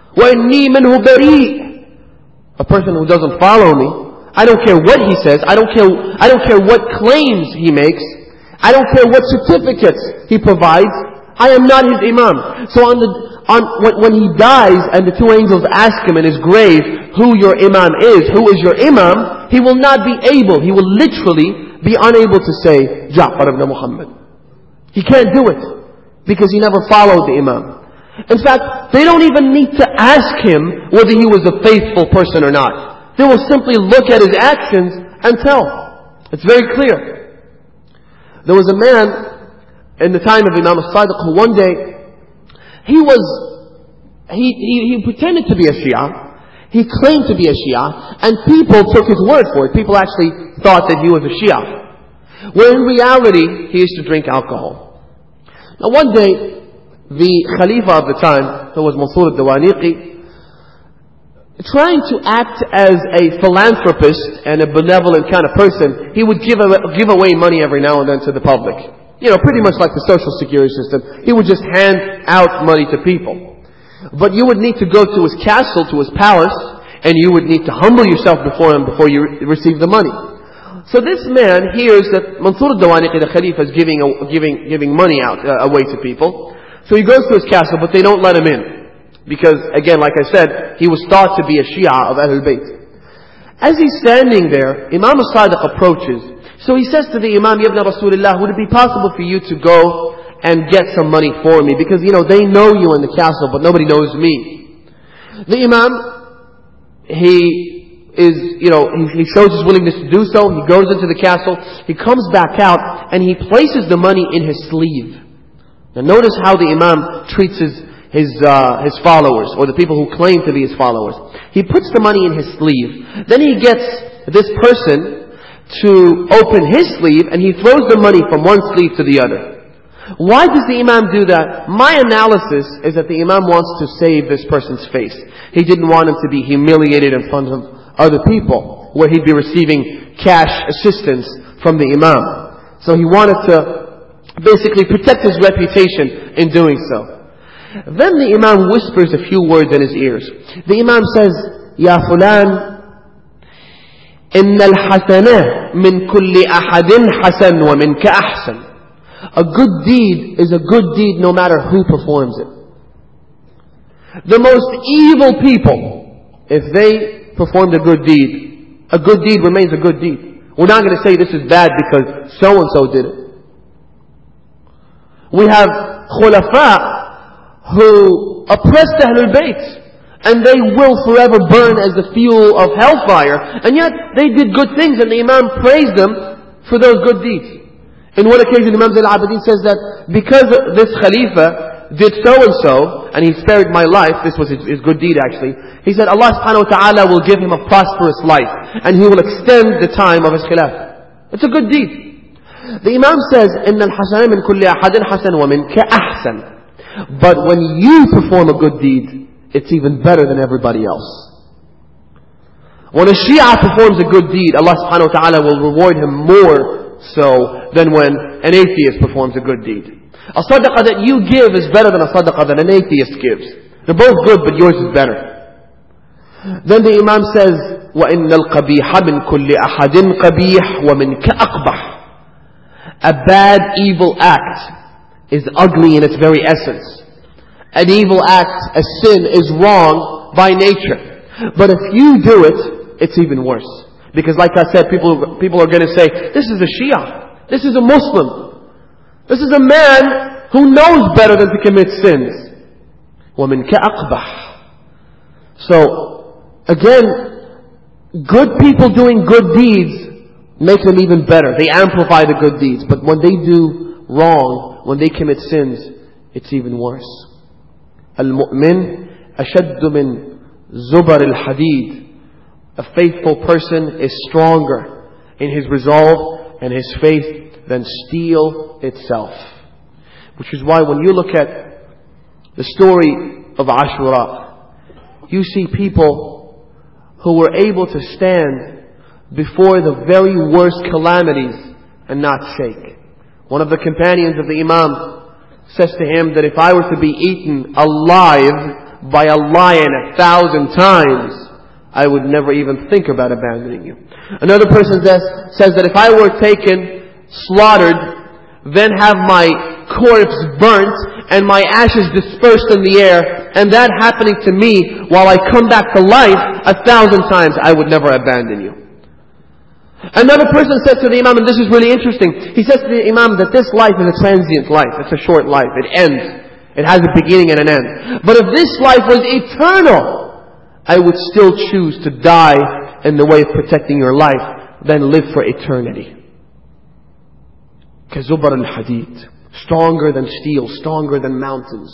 وَإِنِّي مِنْهُ بَرِيءٌ. A person who doesn't follow me, I don't care what he says, I don't care what claims he makes, I don't care what certificates he provides, I am not his imam. So when he dies and the two angels ask him in his grave who your imam is, who is your imam, he will not be able, he will literally be unable to say Ja'far ibn Muhammad. He can't do it because he never followed the imam. In fact, they don't even need to ask him whether he was a faithful person or not. They will simply look at his actions and tell. It's very clear. There was a man in the time of Imam al-Sadiq who one day, he pretended to be a Shia. He claimed to be a Shia, and people took his word for it. People actually thought that he was a Shia, where in reality, he used to drink alcohol. Now one day, the Khalifa of the time, who was Mansur al-Dawaniqi, trying to act as a philanthropist and a benevolent kind of person, he would give away money every now and then to the public. Pretty much like the social security system. He would just hand out money to people. But you would need to go to his castle, to his palace, and you would need to humble yourself before him before you receive the money. So this man hears that Mansur al-Dawaniqi, the Khalifa, is giving money away to people. So he goes to his castle, but they don't let him in. Because, again, like I said, he was thought to be a Shia of Ahlul Bayt. As he's standing there, Imam al-Sadiq approaches. So he says to the Imam, Ibn Rasulullah, would it be possible for you to go and get some money for me? Because, they know you in the castle, but nobody knows me. The Imam, he shows his willingness to do so. He goes into the castle. He comes back out, and he places the money in his sleeve. Now notice how the Imam treats his followers, or the people who claim to be his followers. He puts the money in his sleeve. Then he gets this person to open his sleeve, and he throws the money from one sleeve to the other. Why does the Imam do that? My analysis is that the Imam wants to save this person's face. He didn't want him to be humiliated in front of other people, where he'd be receiving cash assistance from the Imam. So he wanted to basically protect his reputation in doing so. Then the Imam whispers a few words in his ears. The Imam says, Ya fulan, inna al-hasanah min kulli ahadin hasan wa minka ahsan. A good deed is a good deed no matter who performs it. The most evil people, if they performed a good deed remains a good deed. We're not going to say this is bad because so-and-so did it. We have khulafa who oppressed Ahlul Bayt, and they will forever burn as the fuel of hellfire, and yet they did good things, and the Imam praised them for those good deeds. In one occasion, Imam Zayn al-Abidin says that because this Khalifa did so-and-so, and he spared my life, this was his good deed actually, he said Allah subhanahu wa ta'ala will give him a prosperous life, and he will extend the time of his khilaf. It's a good deed. The Imam says, إِنَّ الْحَسَنَ مِنْ كُلِّ أَحَدٍ حَسَنٌ وَمِنْكَ أَحْسَنٌ. But when you perform a good deed, it's even better than everybody else. When a Shia performs a good deed, Allah subhanahu wa ta'ala will reward him more so than when an atheist performs a good deed. A sadaqah that you give is better than a sadaqah that an atheist gives. They're both good, but yours is better. Then the Imam says, وَإِنَّ الْقَبِيحَ مِنْ كُلِّ أَحَدٍ قَبِيحٌ وَمِنْكَ أَقْبَحٌ. A bad, evil act is ugly in its very essence. An evil act, a sin, is wrong by nature. But if you do it, it's even worse. Because like I said, people are going to say, this is a Shia. This is a Muslim. This is a man who knows better than to commit sins. وَمِنْكَ أَقْبَحٌ. So, again, good people doing good deeds make them even better. They amplify the good deeds. But when they do wrong, when they commit sins, it's even worse. Al-mu'min ashaddu min zubar al-hadid. A faithful person is stronger in his resolve and his faith than steel itself. Which is why when you look at the story of Ashura, you see people who were able to stand before the very worst calamities and not shake. One of the companions of the Imam says to him that if I were to be eaten alive by a lion 1,000 times, I would never even think about abandoning you. Another person says that if I were taken, slaughtered, then have my corpse burnt and my ashes dispersed in the air, and that happening to me while I come back to life 1,000 times, I would never abandon you. Another person said to the Imam, and this is really interesting, he says to the Imam that this life is a transient life, it's a short life, it ends. It has a beginning and an end. But if this life was eternal, I would still choose to die in the way of protecting your life than live for eternity. كَزُبَرَ الْحَدِيدِ, stronger than steel, stronger than mountains.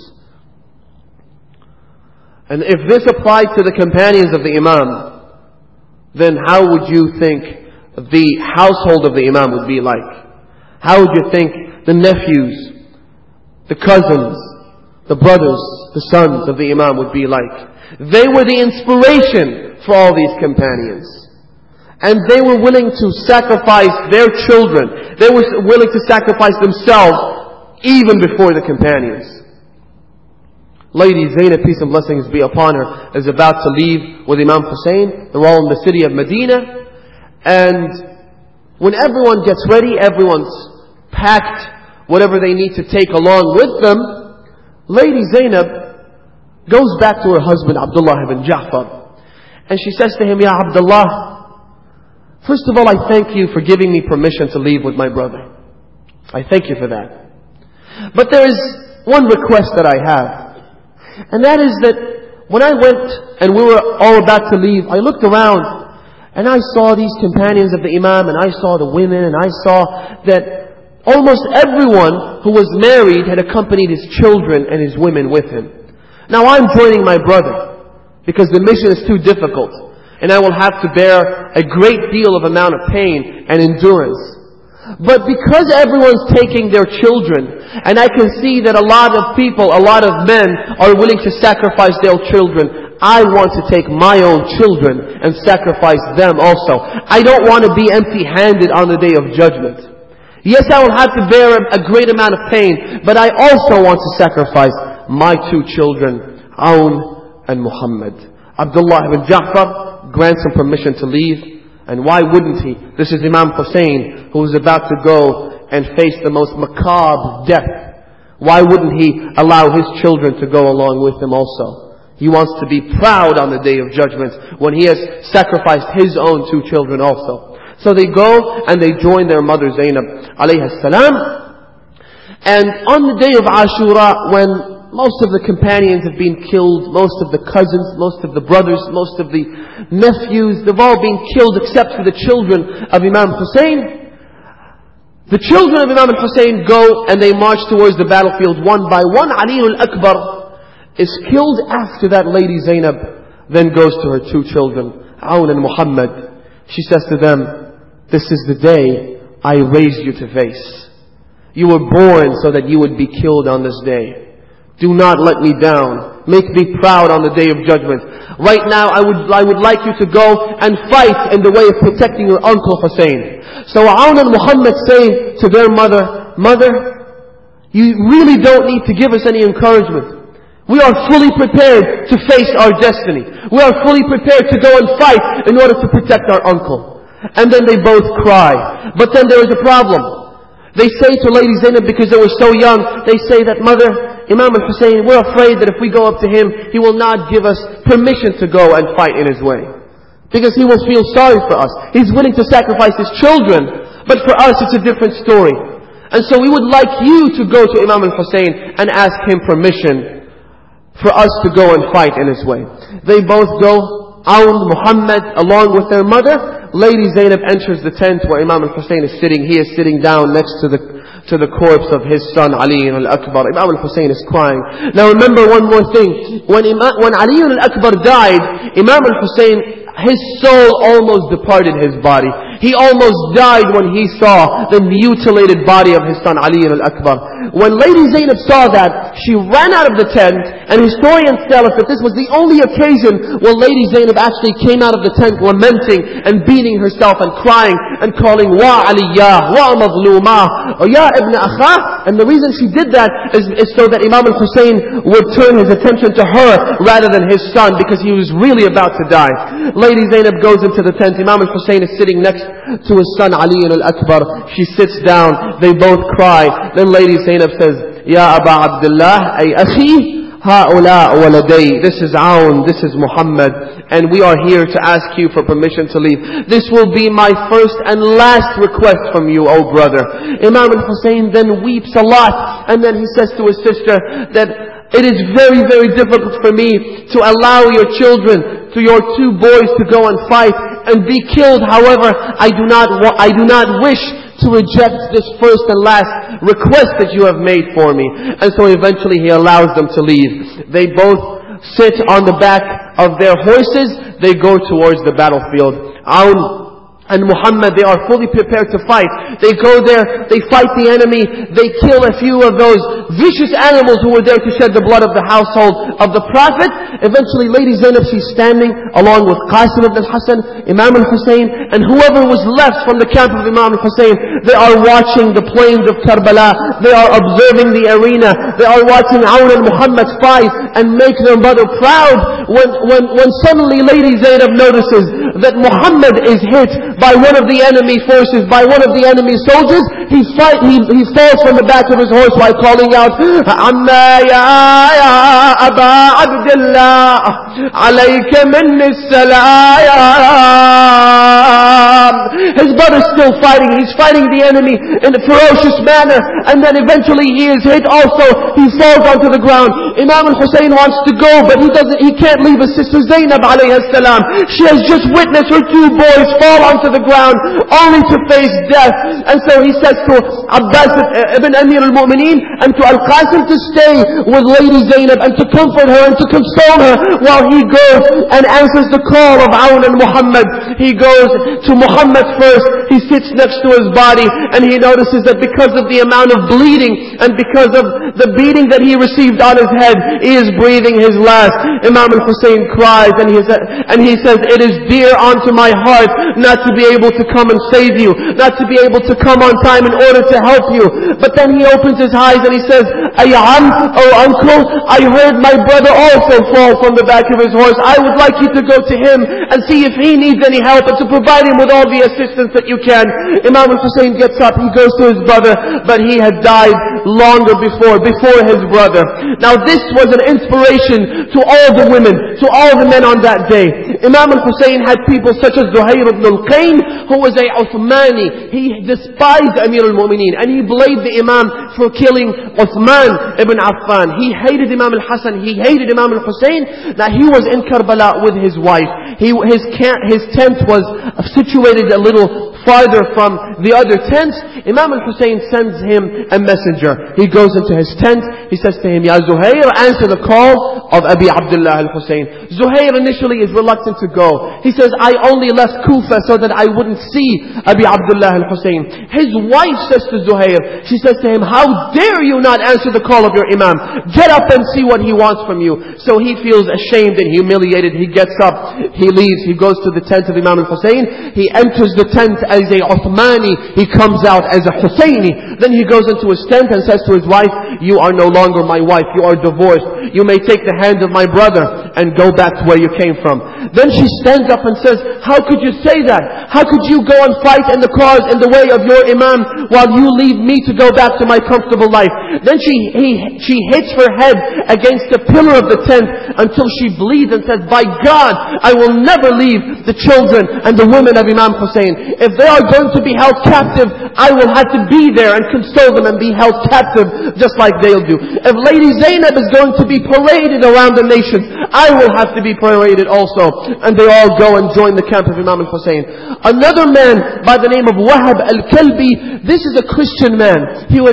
And if this applied to the companions of the Imam, then how would you think the household of the Imam would be like? How would you think the nephews, the cousins, the brothers, the sons of the Imam would be like? They were the inspiration for all these companions. And they were willing to sacrifice their children. They were willing to sacrifice themselves even before the companions. Lady Zainab, peace and blessings be upon her, is about to leave with Imam Hussein. They're all in the city of Medina. And when everyone gets ready, everyone's packed whatever they need to take along with them, Lady Zainab goes back to her husband Abdullah ibn Ja'far, and she says to him, Ya Abdullah, first of all, I thank you for giving me permission to leave with my brother. I thank you for that. But there is one request that I have, and that is that when I went and we were all about to leave, I looked around and I saw these companions of the Imam, and I saw the women, and I saw that almost everyone who was married had accompanied his children and his women with him. Now I'm joining my brother because the mission is too difficult, and I will have to bear a great deal of amount of pain and endurance. But because everyone's taking their children, and I can see that a lot of people, a lot of men are willing to sacrifice their children, I want to take my own children and sacrifice them also. I don't want to be empty-handed on the Day of Judgment. Yes, I will have to bear a great amount of pain, but I also want to sacrifice my two children, Aoun and Muhammad. Abdullah ibn Ja'far grants him permission to leave. And why wouldn't he? This is Imam Hussein, who is about to go and face the most macabre death. Why wouldn't he allow his children to go along with him also? He wants to be proud on the Day of Judgment when he has sacrificed his own two children also. So they go and they join their mother Zainab alayhi salam. And on the day of Ashura, when most of the companions have been killed, most of the cousins, most of the brothers, most of the nephews, they've all been killed except for the children of Imam Hussein. The children of Imam Hussein go and they march towards the battlefield one by one. Ali al-Akbar is killed. After that, Lady Zainab then goes to her two children, Aoun and Muhammad. She says to them, this is the day I raised you to face. You were born so that you would be killed on this day. Do not let me down. Make me proud on the Day of Judgment. Right now, I would like you to go and fight in the way of protecting your uncle Hussein. So Aoun and Muhammad say to their mother, Mother, you really don't need to give us any encouragement. We are fully prepared to face our destiny. We are fully prepared to go and fight in order to protect our uncle. And then they both cry. But then there is a problem. They say to Lady Zainab, because they were so young, they say that, Mother, Imam al-Hussein, we're afraid that if we go up to him, he will not give us permission to go and fight in his way. Because he will feel sorry for us. He's willing to sacrifice his children. But for us, it's a different story. And so we would like you to go to Imam al-Hussein and ask him permission for us to go and fight in his way. They both go, Aoun, Muhammad, along with their mother. Lady Zainab enters the tent where Imam al-Hussein is sitting. He is sitting down next to the corpse of his son Ali al-Akbar. Imam al-Hussein is crying. Now remember one more thing. When Ali al-Akbar died, Imam al-Hussein, his soul almost departed his body. He almost died when he saw the mutilated body of his son Ali al-Akbar. When Lady Zainab saw that, she ran out of the tent And historians tell us that this was the only occasion where Lady Zainab actually came out of the tent lamenting and beating herself and crying and calling, Wa aliyah, wa mazlumah, or Ya ibn akha. And the reason she did that is so that Imam al-Hussein would turn his attention to her rather than his son, because he was really about to die. Lady Zainab goes into the tent. Imam al-Hussein is sitting next to his son Ali al-Akbar. She sits down. They both cry. Then Lady Zainab says, Ya Aba Abdullah, ay akhi, ha'ula waladay. This is Aoun, this is Muhammad, and we are here to ask you for permission to leave. This will be my first and last request from you, O brother. Imam al-Hussein then weeps a lot, and then he says to his sister that it is very, very difficult for me to allow your children, to your two boys, to go and fight and be killed. However, I do not wish to reject this first and last request that you have made for me. And so eventually he allows them to leave. They both sit on the back of their horses. They go towards the battlefield. Aoun and Muhammad, they are fully prepared to fight. They go there, they fight the enemy, they kill a few of those vicious animals who were there to shed the blood of the household of the Prophet. Eventually Lady Zainab, she's standing along with Qasim ibn al-Hasan, Imam al-Hussein, and whoever was left from the camp of Imam al-Hussein. They are watching the plains of Karbala, they are observing the arena, they are watching Aoun and Muhammad fight and make their mother proud. When suddenly Lady Zainab notices that Muhammad is hit by one of the enemy forces, by one of the enemy soldiers, he falls from the back of his horse while calling out, Amma ya Aba Abdullah, alayka minni salam. His brother's still fighting. He's fighting the enemy in a ferocious manner, and then eventually he is hit also. He falls onto the ground. Imam al-Hussein wants to go, but he can't leave his sister Zainab alayhi salam. She has just witnessed her two boys fall onto the ground only to face death. And so he says to Abbas ibn Amir al-Mu'mineen and to Al-Qasim to stay with Lady Zainab and to comfort her and to console her, while he goes and answers the call of Aoun and Muhammad. He goes to Muhammad first. He sits next to his body, and he notices that because of the amount of bleeding and because of the beating that he received on his head, he is breathing his last. Imam al-Hussein cries and he says, it is dear unto my heart not to be able to come and save you, not to be able to come on time in order to help you. But then he opens his eyes and he says, oh uncle, I heard my brother also fall from the back of his horse. I would like you to go to him and see if he needs any help, and to provide him with all the assistance that you can. Imam al-Hussein gets up, he goes to his brother, but he had died longer before his brother. Now this was an inspiration to all the women, to all the men on that day. Imam al-Hussein had people such as Zuhair ibn al-Qayn, who was a Uthmani. He despised Amir al-Mu'mineen, and he blamed the Imam for killing Uthman ibn Affan. He hated Imam al-Hasan, he hated Imam al-Hussein. Now he was in Karbala with his wife. His tent was situated a little farther from the other tents. Imam al-Hussein sends him a messenger. He goes into his tent. He says to him, Ya Zuhair, answer the call of Abi Abdullah al-Hussein. Zuhair initially is reluctant to go. He says, I only left Kufa so that I wouldn't see Abi Abdullah al-Hussein. His wife says to Zuhair, she says to him, how dare you not answer the call of your Imam? Get up and see what he wants from you. So he feels ashamed and humiliated. He gets up, he leaves, he goes to the tent of Imam al-Hussein. He enters the tent as a Uthmani, he comes out as a Husseini. Then he goes into his tent and says to his wife, you are no longer my wife, you are divorced. You may take the hand of my brother and go back to where you came from. Then she stands up and says, how could you say that? How could you go and fight in the cause, in the way of your Imam, while you leave me to go back to my comfortable life? Then she hits her head against the pillar of the tent until she bleeds and says, by God, I will never leave the children and the women of Imam Hussein. If they are going to be held captive, I will have to be there and console them and be held captive just like they'll do. If Lady Zainab is going to be paraded around the nations, I will have to be paraded also. And they all go and join the camp of Imam al-Hussein. Another man by the name of Wahab al-Kalbi, this is a Christian man. He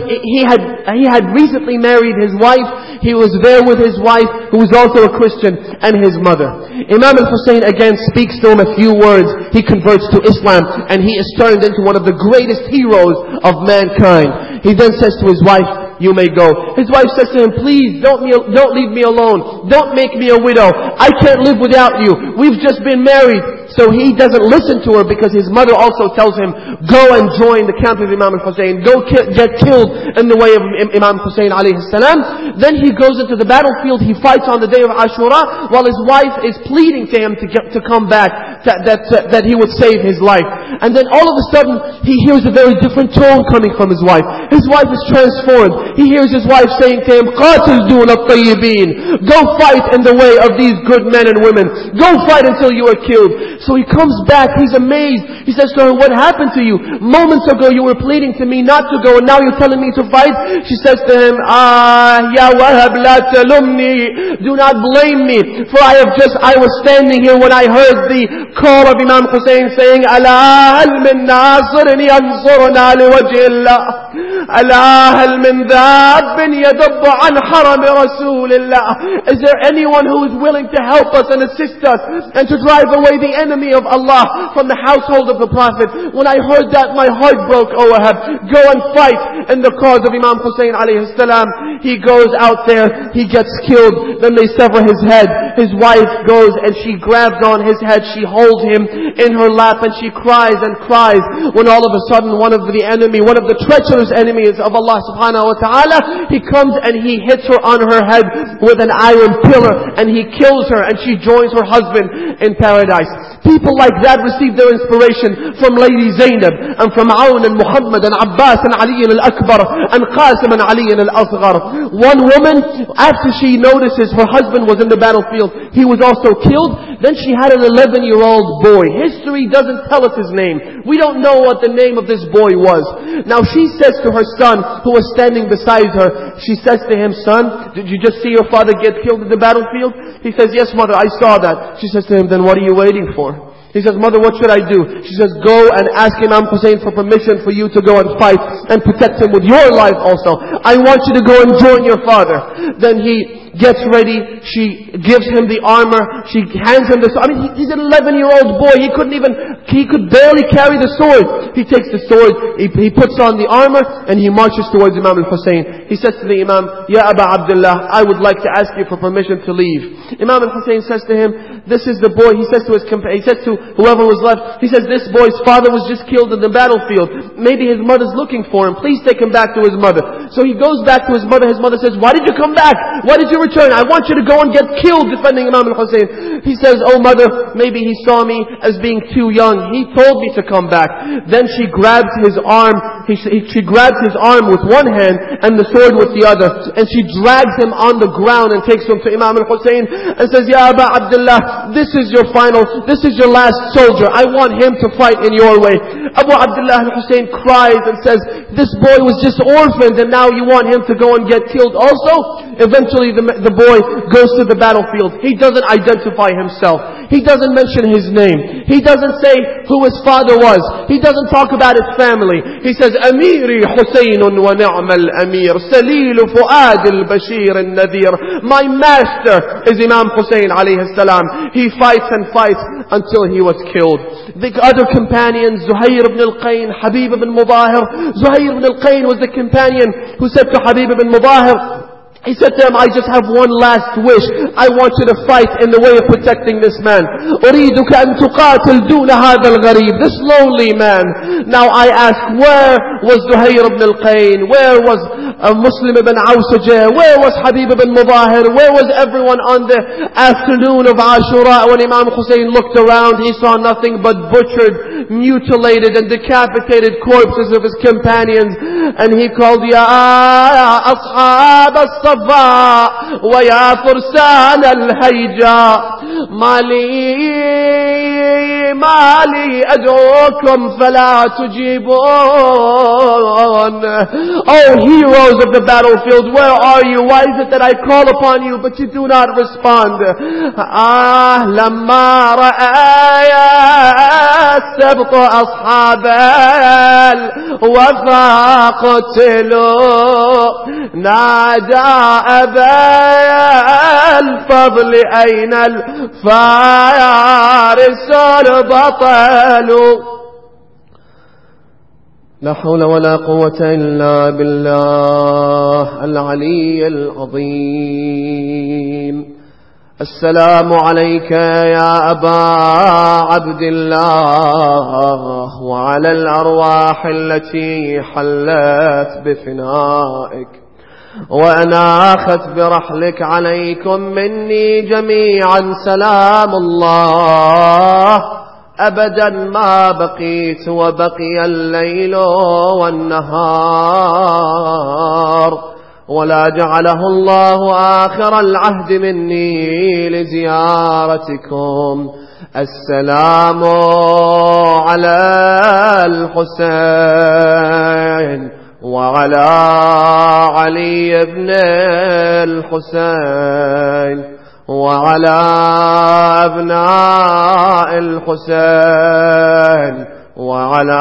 had recently married his wife. He was there with his wife, who was also a Christian, and his mother. Imam al-Hussein again speaks to him a few words. He converts to Islam, and he is turned into one of the greatest heroes of mankind. He then says to his wife, you may go. His wife says to him, please don't leave me alone. Don't make me a widow. I can't live without you. We've just been married. So he doesn't listen to her because his mother also tells him, go and join the camp of Imam al-Hussein. Go get killed in the way of Imam Hussein alayhi salam. Then he goes into the battlefield. He fights on the day of Ashura while his wife is pleading to him to come back, that he would save his life. And then all of a sudden he hears a very different tone coming from his wife. His wife is transformed. He hears his wife saying to him, قَاتِلْ دُونَ الطَّيِّبِينَ. Go fight in the way of these good men and women. Go fight until you are killed. So he comes back, he's amazed. He says to her, what happened to you? Moments ago you were pleading to me not to go and now you're telling me to fight? She says to him, Ya Wahab la talumni. Do not blame me, for I was standing here when I heard the call of Imam Hussein saying, Ala hal min nasirin yansurna liwajhi Allah. Ala hal min dhabbin yadabbu an haram Rasulillah. Is there anyone who is willing to help us and assist us and to drive away the enemy of Allah from the household of the Prophet? When I heard that, my heart broke, O Wahab. Go and fight in the cause of Imam Hussein alayhi salam. He goes out there, he gets killed, then they sever his head. His wife goes and she grabs on his head, she holds him in her lap and she cries and cries, when all of a sudden one of the treacherous enemies of Allah subhanahu wa ta'ala, he comes and he hits her on her head with an iron pillar and he kills her and she joins her husband in paradise. People like that receive their inspiration from Lady Zainab and from Aun and Muhammad and Abbas and Ali al-Akbar and Qasim and Ali al-Asghar. One woman, after she notices her husband was in the battlefield, he was also killed, then she had an 11-year-old boy. History doesn't tell us his name. We don't know what the name of this boy was. Now she says to her son, who was standing beside her, she says to him, son, did you just see your father get killed in the battlefield? He says, yes mother, I saw that. She says to him, then what are you waiting for? He says, mother, what should I do? She says, go and ask Imam Hussein for permission for you to go and fight and protect him with your life also. I want you to go and join your father. Then he gets ready. She gives him the armor. She hands him the sword. He's an 11-year-old boy. He could barely carry the sword. He takes the sword. He puts on the armor and he marches towards Imam al-Hussein. He says to the Imam, Ya Aba Abdullah, I would like to ask you for permission to leave. Imam al-Hussein says to him, this is the boy. He says to whoever was left, he says, this boy's father was just killed in the battlefield. Maybe his mother's looking for him. Please take him back to his mother. So he goes back to his mother. His mother says, why did you come back? Why did you return? I want you to go and get killed defending Imam al-Hussein. He says, oh mother, maybe he saw me as being too young. He told me to come back. Then she grabs his arm. She grabs his arm with one hand and the sword with the other. And she drags him on the ground and takes him to Imam al-Hussein and says, Ya Aba Abdullah, this is your last soldier. I want him to fight in your way. Abu Abdullah al-Hussein cries and says, this boy was just orphaned and now you want him to go and get killed also? Eventually the boy goes to the battlefield. He doesn't identify himself. He doesn't mention his name. He doesn't say who his father was. He doesn't talk about his family. He says, Amiri Husaynun wa ni'mal amir, Salil Fuad al-Bashir al-Nadir. My master is Imam Hussein alayhi salam. He fights and fights until he was killed. The other companions, Zuhair ibn al-Qayn, Habib ibn Mudahir. Zuhair ibn al-Qayn was the companion who said to Habib ibn Mudahir, he said to him, I just have one last wish. I want you to fight in the way of protecting this man. أريدك أن تقاتل دون هذا الغريب, this lonely man. Now I ask, where was Zuhair ibn al-Qayn? Where was Muslim ibn Awsajah? Where was Habib ibn Mudahir? Where was everyone on the afternoon of Ashura? When Imam Hussein looked around, he saw nothing but butchered, mutilated and decapitated corpses of his companions. And he called, Ya ashab as-safa wa ya fursan al-hayja, mali ad'ukum fala tujibun. Oh heroes of the battlefield, where are you? Why is it that I call upon you but you do not respond? Lamma ra'aya sabt ashab al-wafa qatilu, nada aba al-fadl ayna al-faris al-batal. لا حول ولا قوة إلا بالله العلي العظيم. السلام عليك يا أبا عبد الله وعلى الأرواح التي حلت بفنائك وأناخت برحلك. عليكم مني جميعا سلام الله أبدا ما بقيت وبقي الليل والنهار، ولا جعله الله آخر العهد مني لزيارتكم. السلام على الحسين وعلى علي بن الحسين وعلى أبناء الحسين وعلى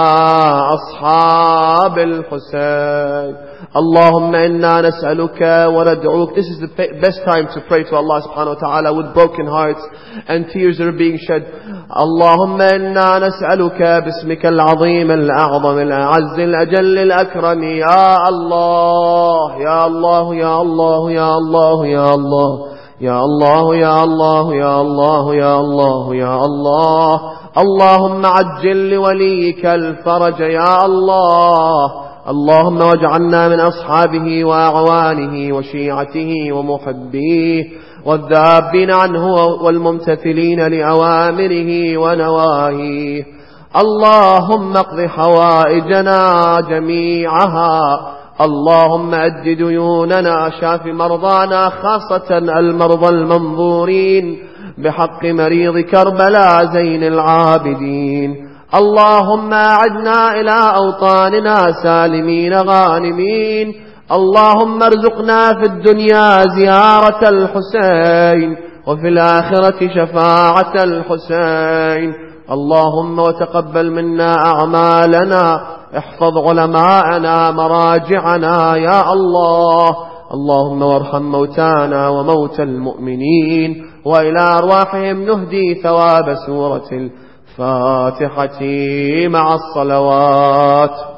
أصحاب الحسين. اللهم إنا نسألك وندعوك. This is the best time to pray to Allah subhanahu wa ta'ala with broken hearts and tears that are being shed. اللهم إنا نسألك باسمك العظيم الأعظم الأعز الأجل الأكرم يا الله يا الله يا الله يا الله يا الله يا الله يا الله يا الله يا الله يا الله. اللهم عجل لوليك الفرج يا الله. اللهم واجعلنا من أصحابه وأعوانه وشيعته ومحبيه والذابين عنه والممتثلين لأوامره ونواهيه. اللهم اقض حوائجنا جميعها. اللهم أد ديوننا، شاف مرضانا خاصة المرضى المنظورين بحق مريض كربلاء زين العابدين. اللهم أعدنا إلى أوطاننا سالمين غانمين. اللهم ارزقنا في الدنيا زيارة الحسين وفي الآخرة شفاعة الحسين. اللهم وتقبل منا أعمالنا، احفظ علماءنا مراجعنا يا الله. اللهم وارحم موتانا وموتى المؤمنين، وإلى أرواحهم نهدي ثواب سورة الفاتحة مع الصلوات.